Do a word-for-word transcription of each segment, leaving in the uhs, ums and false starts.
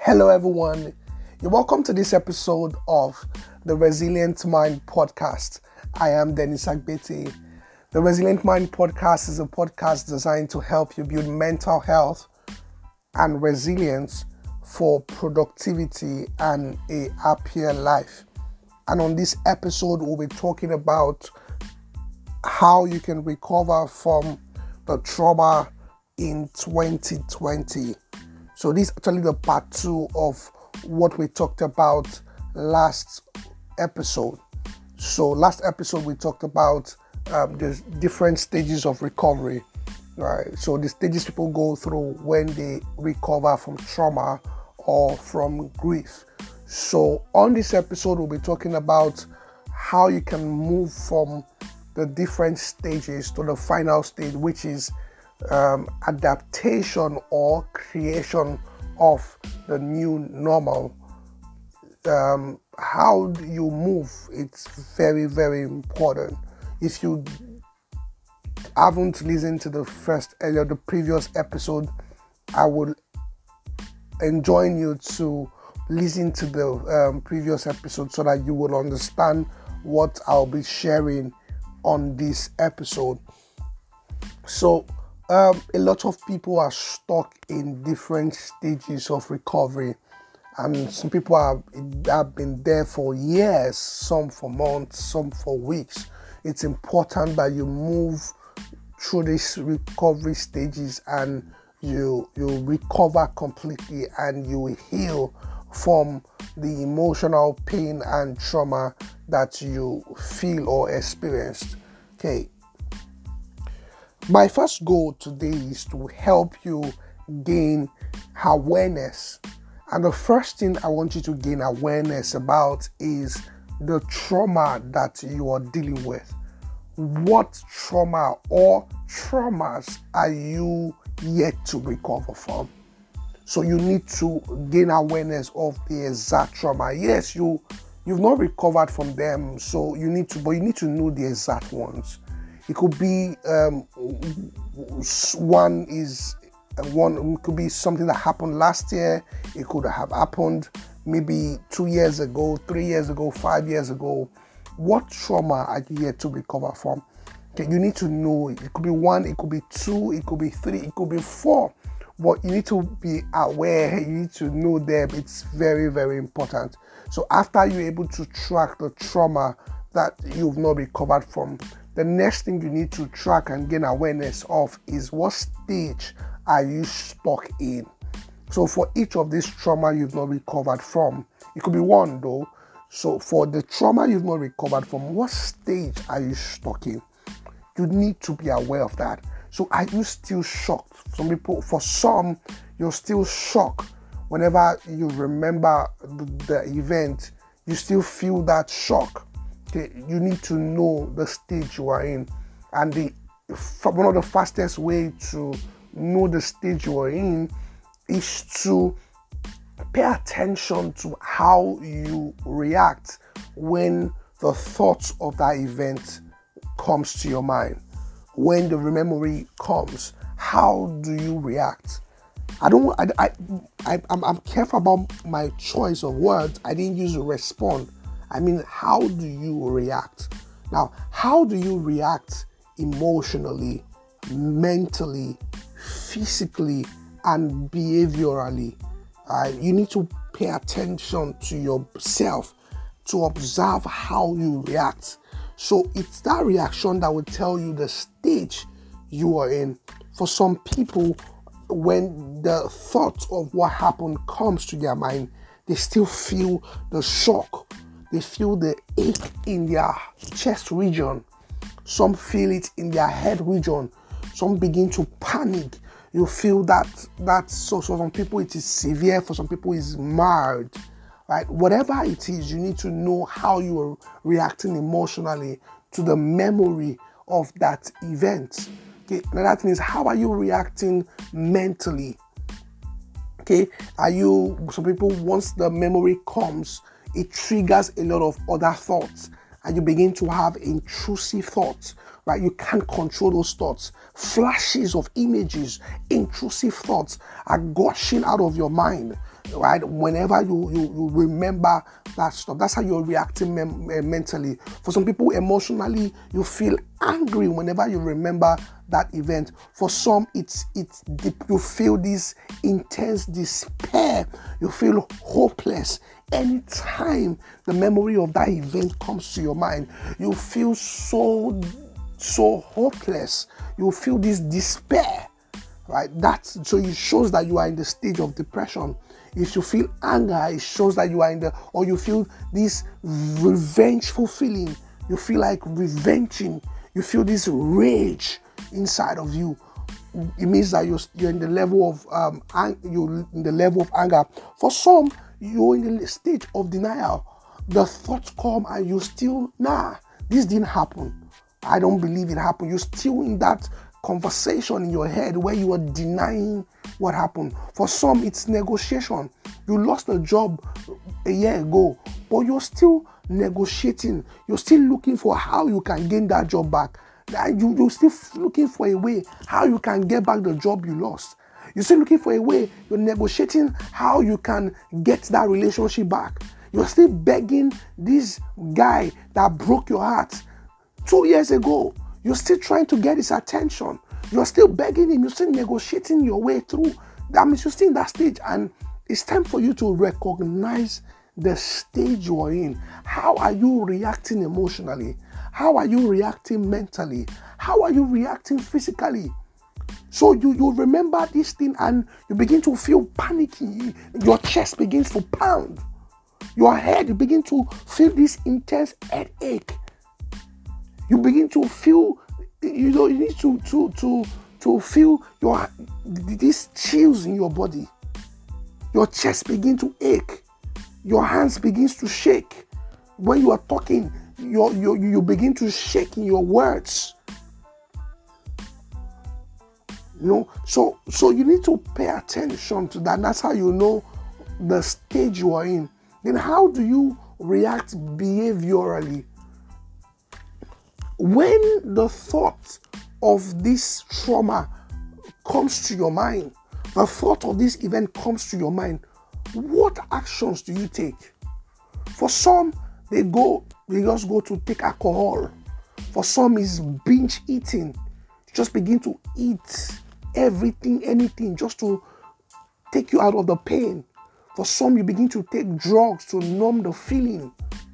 Hello, everyone. You're welcome to this episode of the Resilient Mind Podcast. I am Dennis Agbete. The Resilient Mind Podcast is a podcast designed to help you build mental health and resilience for productivity and a happier life. And on this episode, we'll be talking about how you can recover from the trauma in twenty twenty. So this is actually the part two of what we talked about last episode. So last episode we talked about um, the different stages of recovery, right? So the stages people go through when they recover from trauma or from grief. So on this episode we'll be talking about how you can move from the different stages to the final stage, which is Um, adaptation or creation of the new normal. Um, how do you move? It's very, very important. If you haven't listened to the first, uh, the previous episode, I would enjoin you to listen to the um, previous episode so that you will understand what I'll be sharing on this episode. So, Um, a lot of people are stuck in different stages of recovery, and some people have, have been there for years, some for months, some for weeks. It's important that you move through these recovery stages and you you recover completely and you heal from the emotional pain and trauma that you feel or experienced. Okay. My first goal today is to help you gain awareness. And the first thing I want you to gain awareness about is the trauma that you are dealing with. What trauma or traumas are you yet to recover from? So you need to gain awareness of the exact trauma. Yes, you, you've not recovered from them, so you need to, but you need to know the exact ones. It could be um, one is one it could be something that happened last year. It could have happened maybe two years ago, three years ago, five years ago. What trauma are you yet to recover from? Okay, you need to know. It could be one, it could be two, it could be three, it could be four. But you need to be aware. You need to know them. It's very, very important. So after you're able to track the trauma that you've not recovered from, the next thing you need to track and gain awareness of is what stage are you stuck in. So for each of these trauma you've not recovered from, it could be one though. So for the trauma you've not recovered from, what stage are you stuck in? You need to be aware of that. So are you still shocked? Some people, for some, you're still shocked. Whenever you remember the, the event, you still feel that shock. Okay, you need to know the stage you are in, and the one of the fastest way to know the stage you are in is to pay attention to how you react when the thoughts of that event comes to your mind. When the memory comes, how do you react? I don't. I. I. I I'm, I'm careful about my choice of words. I didn't use respond. I mean, how do you react? Now, how do you react emotionally, mentally, physically, and behaviorally? Uh, you need to pay attention to yourself to observe how you react. So it's that reaction that will tell you the stage you are in. For some people, when the thought of what happened comes to their mind, they still feel the shock. They feel the ache in their chest region. Some feel it in their head region. Some begin to panic. You feel that that so, so some people it is severe, for some people it's mild. Right? Whatever it is, you need to know how you are reacting emotionally to the memory of that event. Okay, another thing is, how are you reacting mentally? Okay, are you, some people, once the memory comes, it triggers a lot of other thoughts, and you begin to have intrusive thoughts, right? You can't control those thoughts. Flashes of images, intrusive thoughts are gushing out of your mind. right? Whenever you, you, you remember that stuff, that's how you're reacting mem- uh, mentally. For some people, emotionally, you feel angry whenever you remember that event. For some, it's it's deep. You feel this intense despair. You feel hopeless. Anytime the memory of that event comes to your mind, you feel so so hopeless. You feel this despair, right? That's so it shows that you are in the stage of depression. If you feel anger, it shows that you are in the, or you feel this revengeful feeling. You feel like revenging. You feel this rage inside of you. It means that you're, you're in the level of um, ang- you're in the level of anger. For some, you're in the stage of denial. The thoughts come and you still, nah, this didn't happen. I don't believe it happened. You're still in that conversation in your head where you are denying what happened. For some, it's negotiation. You lost a job a year ago, but you're still negotiating. You're still looking for how you can gain that job back. You, you're still looking for a way how you can get back the job you lost. You're still looking for a way. You're negotiating how you can get that relationship back. You're still begging this guy that broke your heart two years ago. You're still trying to get his attention. You're still begging him. You're still negotiating your way through. That means you're still in that stage. And it's time for you to recognize the stage you are in. How are you reacting emotionally? How are you reacting mentally? How are you reacting physically? So you, you remember this thing and you begin to feel panicky. Your chest begins to pound. Your head, you begin to feel this intense headache. You begin to feel, you know, you need to to to to feel your these chills in your body. Your chest begin to ache. Your hands begins to shake. When you are talking, you you you begin to shake in your words. You know, so so you need to pay attention to that. That's how you know the stage you are in. Then how do you react behaviorally? When the thought of this trauma comes to your mind, the thought of this event comes to your mind, what actions do you take? For some, they go, they just go to take alcohol. For some, it's binge eating. Just begin to eat everything, anything, just to take you out of the pain. For some, you begin to take drugs to numb the feeling.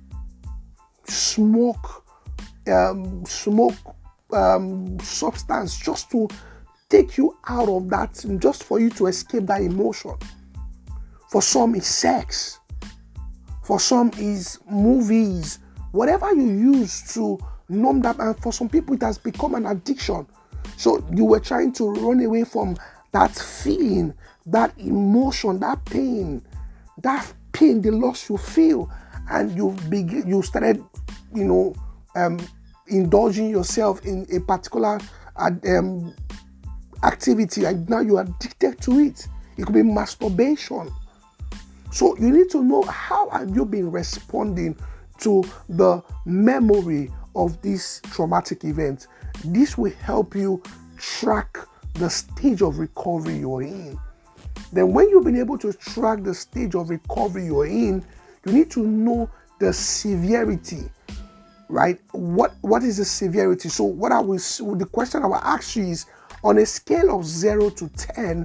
Smoke. Um, smoke um, substance just to take you out of that, just for you to escape that emotion. For some, it's sex. For some, it's movies. Whatever you use to numb that, and for some people, it has become an addiction. So you were trying to run away from that feeling, that emotion, that pain, that pain, the loss you feel, and you begin, you started, you know, Um, indulging yourself in a particular um, activity, and now you're addicted to it. It could be masturbation. So you need to know, how have you been responding to the memory of this traumatic event? This will help you track the stage of recovery you're in. Then when you've been able to track the stage of recovery you're in, you need to know the severity. Right? What what is the severity? So what I will, the question I will ask you is, on a scale of zero to ten,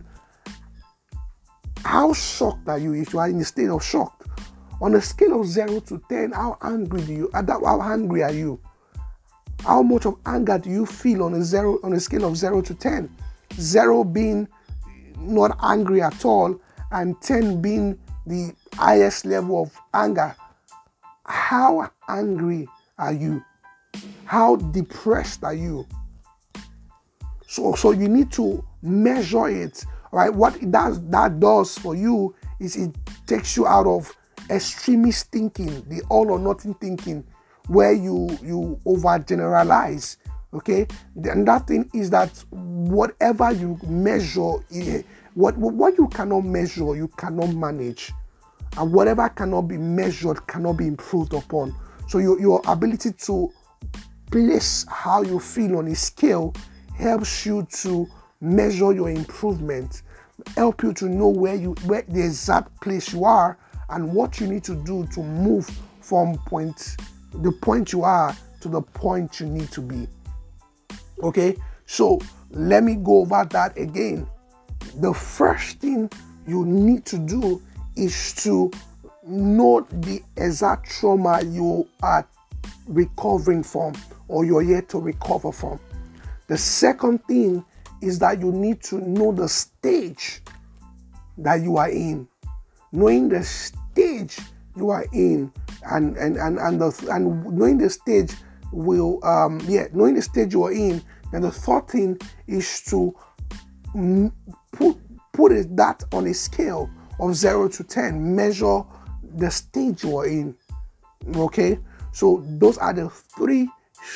how shocked are you if you are in a state of shock? On a scale of zero to ten, how angry do you, how angry are you? How much of anger do you feel on a zero, on a scale of zero to ten? Zero being not angry at all, and ten being the highest level of anger. How angry are you? How depressed are you? So, so you need to measure it, right? What it does, that does for you is it takes you out of extremist thinking, the all or nothing thinking, where you you overgeneralize. Okay, and that thing is that whatever you measure, what what you cannot measure, you cannot manage, and whatever cannot be measured cannot be improved upon. So your, your ability to place how you feel on a scale helps you to measure your improvement. help you to know where you where the exact place you are and what you need to do to move from point the point you are to the point you need to be. Okay, so let me go over that again. The first thing you need to do is to know the exact trauma you are recovering from or you're yet to recover from. The second thing is that you need to know the stage that you are in. Knowing the stage you are in and and and and, the, and knowing the stage will um yeah knowing the stage you are in. And the third thing is to put put it that on a scale of zero to ten. Measure the stage you are in. Okay, so those are the three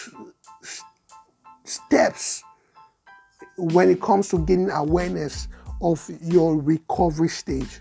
steps when it comes to gaining awareness of your recovery stage.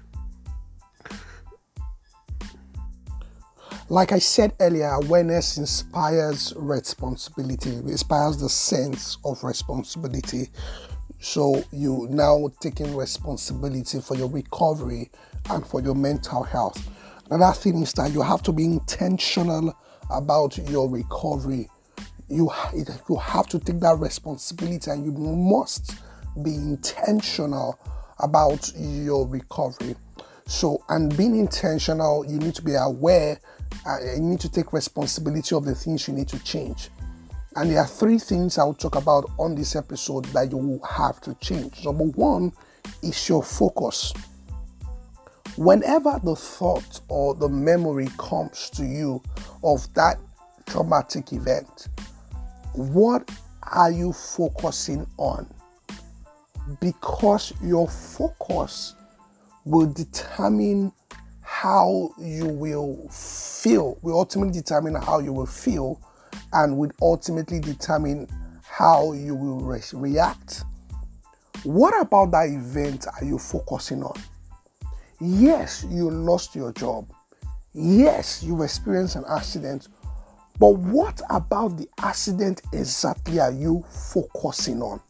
Like I said earlier, awareness inspires responsibility, it inspires the sense of responsibility. So you now taking responsibility for your recovery and for your mental health. Another thing is that you have to be intentional about your recovery. You, you have to take that responsibility and you must be intentional about your recovery. So, and being intentional, you need to be aware, uh, you need to take responsibility of the things you need to change. And there are three things I will talk about on this episode that you will have to change. Number one is your focus. Whenever the thought or the memory comes to you of that traumatic event, what are you focusing on? Because your focus will determine how you will feel, will ultimately determine how you will feel, and will ultimately determine how you will re- react. What about that event are you focusing on? Yes, you lost your job. Yes, you experienced an accident. But what about the accident exactly are you focusing on?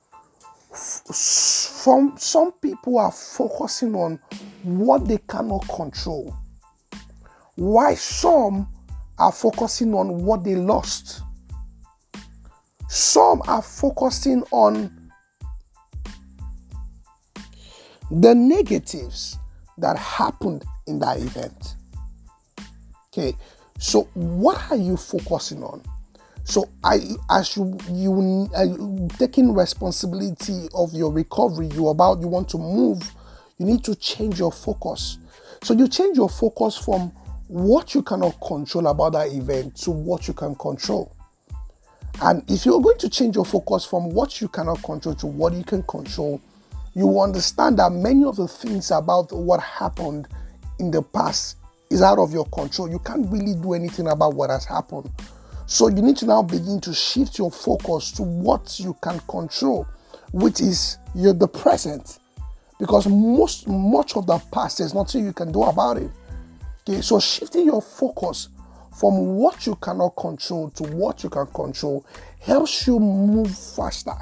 From some people are focusing on what they cannot control, while some are focusing on what they lost. Some are focusing on the negatives that happened in that event. Okay, so what are you focusing on? So I, as you you uh, taking responsibility of your recovery, you about you want to move, you need to change your focus. So you change your focus from what you cannot control about that event to what you can control. And if you're going to change your focus from what you cannot control to what you can control, you will understand that many of the things about what happened in the past is out of your control. You can't really do anything about what has happened. So you need to now begin to shift your focus to what you can control, which is your the present. Because most much of the past, there's nothing you can do about it. Okay, so shifting your focus from what you cannot control to what you can control helps you move faster.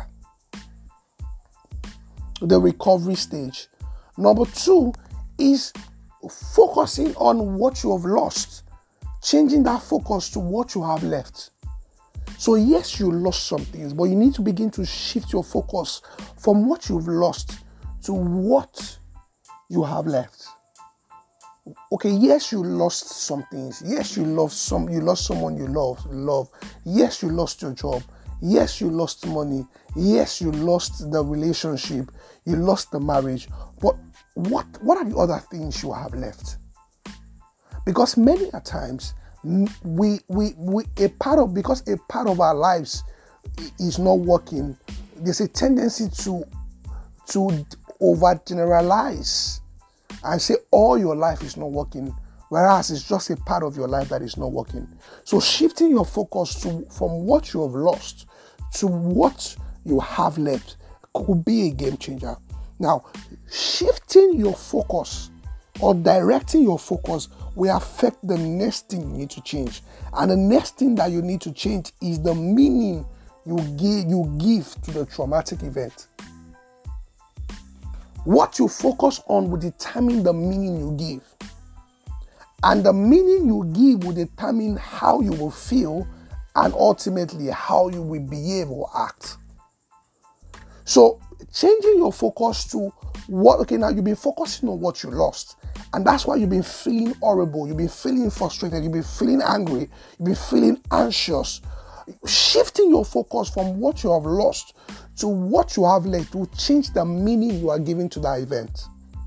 The recovery stage. Number two is focusing on what you have lost. Changing that focus to what you have left. So yes, you lost some things, but you need to begin to shift your focus from what you've lost to what you have left. Okay, yes, you lost some things. Yes, you lost some. You lost someone you love. Love. Yes, you lost your job. Yes, you lost money. Yes, you lost the relationship. You lost the marriage. But what what are the other things you have left? Because many a times we, we, we, a part of, because a part of our lives is not working, there's a tendency to, to overgeneralize and say all your life is not working, whereas it's just a part of your life that is not working. So shifting your focus to, from what you have lost to what you have left could be a game changer. Now, shifting your focus or directing your focus will affect the next thing you need to change. And the next thing that you need to change is the meaning you give, you give to the traumatic event. What you focus on will determine the meaning you give. And the meaning you give will determine how you will feel and ultimately how you will behave or act. So changing your focus to what, okay, now you've been focusing on what you lost. And that's why you've been feeling horrible. You've been feeling frustrated. You've been feeling angry. You've been feeling anxious. Shifting your focus from what you have lost to what you have left will change the meaning you are giving to that event.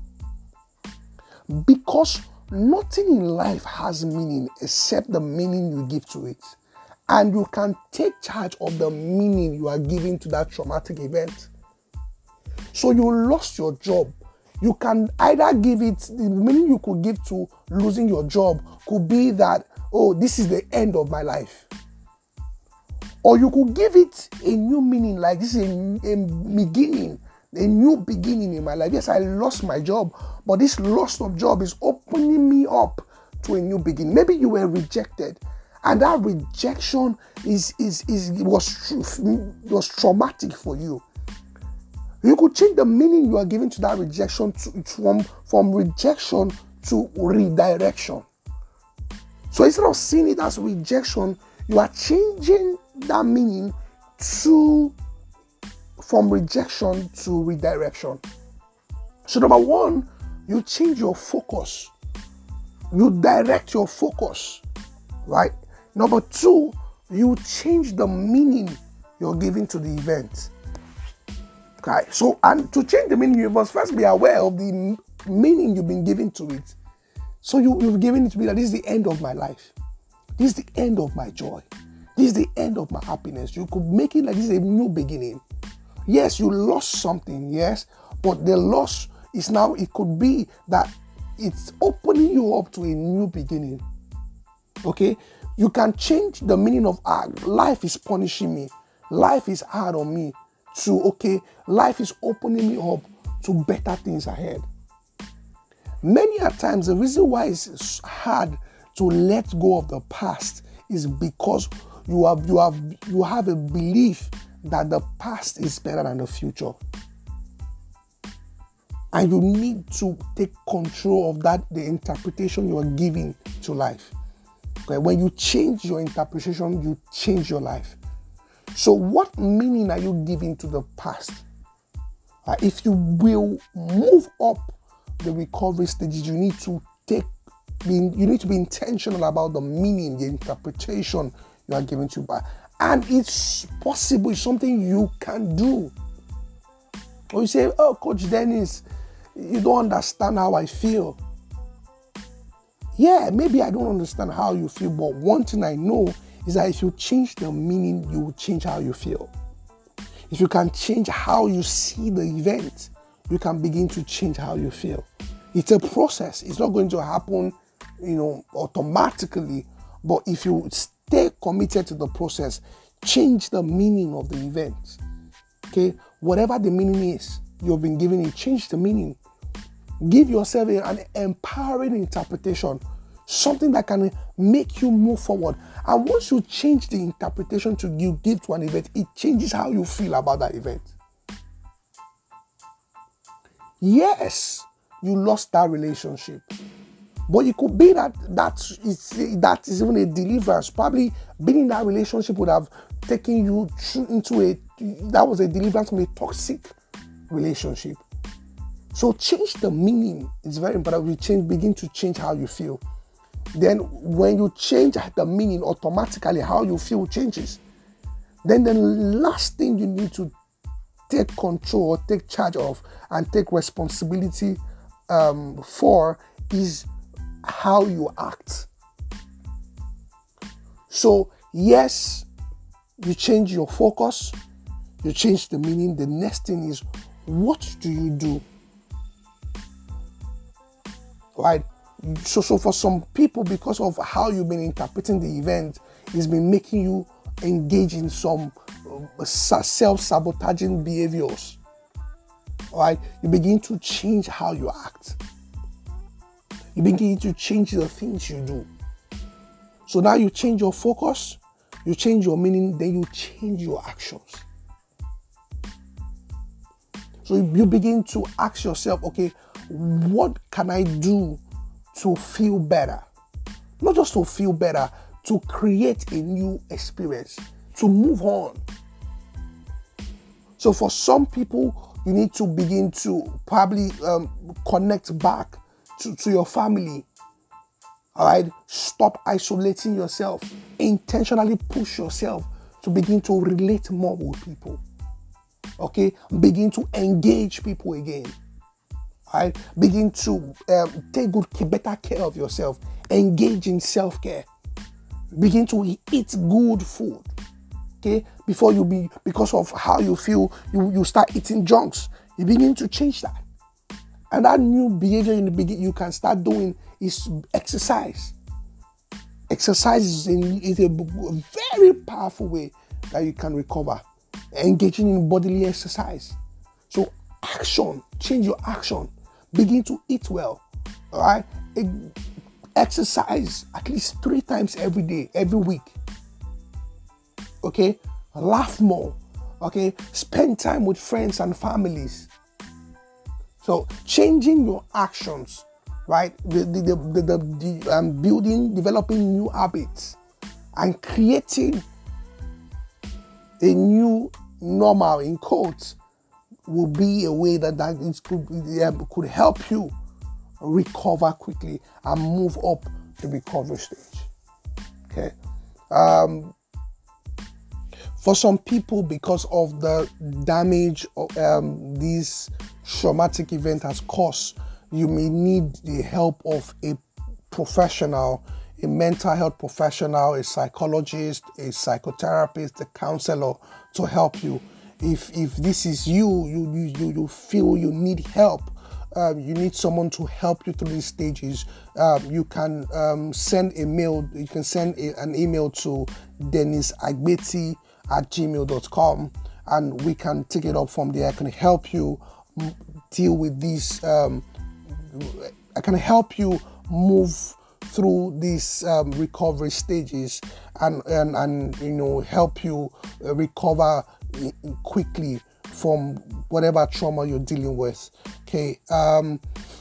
Because nothing in life has meaning except the meaning you give to it. And you can take charge of the meaning you are giving to that traumatic event. So you lost your job. You can either give it, the meaning you could give to losing your job could be that, oh, this is the end of my life. Or you could give it a new meaning, like this is a, a beginning, a new beginning in my life. Yes, I lost my job, but this loss of job is opening me up to a new beginning. Maybe you were rejected, and that rejection is is is was was traumatic for you. You could change the meaning you are giving to that rejection to, from from rejection to redirection. So instead of seeing it as rejection, you are changing that meaning to from rejection to redirection. So number one, you change your focus. You direct your focus, right? Number two, you change the meaning you're giving to the event. Okay, so and to change the meaning, you must first be aware of the meaning you've been giving to it. So you, you've given it to me that this is the end of my life. This is the end of my joy. This is the end of my happiness. You could make it like this is a new beginning. Yes, you lost something, yes, but the loss is now, it could be that it's opening you up to a new beginning. Okay? You can change the meaning of ah, life is punishing me. Life is hard on me. To, okay, life is opening me up to better things ahead. Many a times, the reason why it's hard to let go of the past is because you have you have you have a belief that the past is better than the future, and you need to take control of that, the interpretation you are giving to life. Okay, when you change your interpretation, you change your life. So what meaning are you giving to the past? Uh, if you will move up the recovery stages, you need to take, you need to be intentional about the meaning, the interpretation you are giving to the past. And it's possible, it's something you can do. Or you say, oh, Coach Dennis, you don't understand how I feel. Yeah, maybe I don't understand how you feel, but one thing I know is that if you change the meaning, you will change how you feel. If you can change how you see the event, you can begin to change how you feel. It's a process. It's not going to happen, you know, automatically. But if you stay committed to the process, change the meaning of the event. Okay? Whatever the meaning is you've been giving it, change the meaning. Give yourself an empowering interpretation. Something that can make you move forward. And once you change the interpretation to you give to an event, it changes how you feel about that event. Yes, you lost that relationship, but it could be that that is, that is even a deliverance. Probably being in that relationship would have taken you into a, that was a deliverance from a toxic relationship. So change the meaning. It's very important. You change, begin to change how you feel. Then when you change the meaning, automatically how you feel changes. Then the last thing you need to take control or take charge of and take responsibility um, for is how you act. So yes, you change your focus, you change the meaning. The next thing is, what do you do? Right? So, so for some people, because of how you've been interpreting the event, it's been making you engage in some uh, self-sabotaging behaviors. Right? You begin to change how you act. You begin to change the things you do. So now you change your focus, you change your meaning, then you change your actions. So you begin to ask yourself, okay, what can I do to feel better? Not just to feel better, to create a new experience, to move on. So for some people, you need to begin to probably um, connect back to, to your family. All right, stop isolating yourself. Intentionally push yourself to begin to relate more with people. Okay, begin to engage people again. All right, begin to um, take good, better care of yourself. Engage in self-care. Begin to eat good food. Okay, before you be, because of how you feel, you, you start eating junks. You begin to change that. And that new behavior in the beginning you can start doing is exercise. Exercise is, in, is a very powerful way that you can recover. Engaging in bodily exercise. So action, change your action. Begin to eat well. All right. Exercise at least three times every day, every week. Okay. Laugh more. Okay. Spend time with friends and families. So changing your actions, right? The, the, the, the, the, the um, building, developing new habits and creating a new normal, in quotes, will be a way that, that it could, um, could help you recover quickly and move up the recovery stage. Okay. Um, for some people, because of the damage um, this traumatic event has caused, you may need the help of a professional, a mental health professional, a psychologist, a psychotherapist, a counselor to help you. If if this is you, you you you feel you need help, uh, you need someone to help you through these stages, uh, you can um, send a mail. You can send a, an email to dennis agbeti at gmail dot com, and we can take it up from there. I can help you deal with these. Um, I can help you move through these um, recovery stages and, and and you know help you recover quickly from whatever trauma you're dealing with. Okay. Um,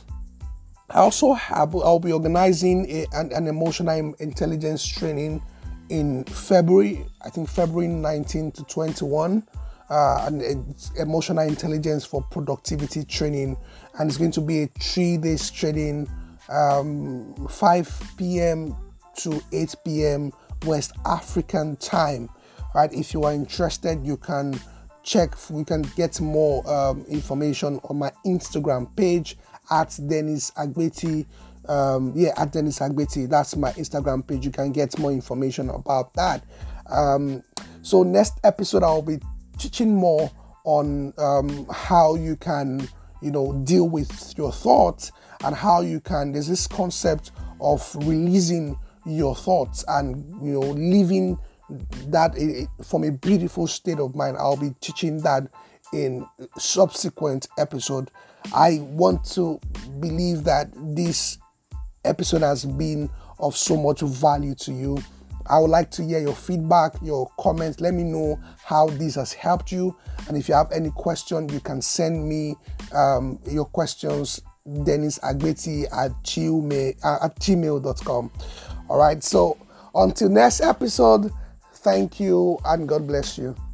I also have I'll be organizing a, an, an emotional intelligence training in February. I think February nineteenth to twenty-first. Uh, and it's emotional intelligence for productivity training, and it's going to be a three days training, um, five p.m. to eight p.m. West African time. Right? If you are interested, you can check. We can get more um, information on my Instagram page at Dennis Agbeti. Um, yeah, at Dennis Agbeti. That's my Instagram page. You can get more information about that. Um, so next episode, I'll be teaching more on um, how you can, you know, deal with your thoughts and how you can. There's this concept of releasing your thoughts and, you know, living that from a beautiful state of mind. I'll be teaching that in subsequent episode. I want to believe that this episode has been of so much value to you. I would like to hear your feedback, your comments. Let me know how this has helped you. And if you have any question, you can send me um, your questions, dennis agbeti at gmail, uh, at gmail dot com. All right. So until next episode, thank you and God bless you.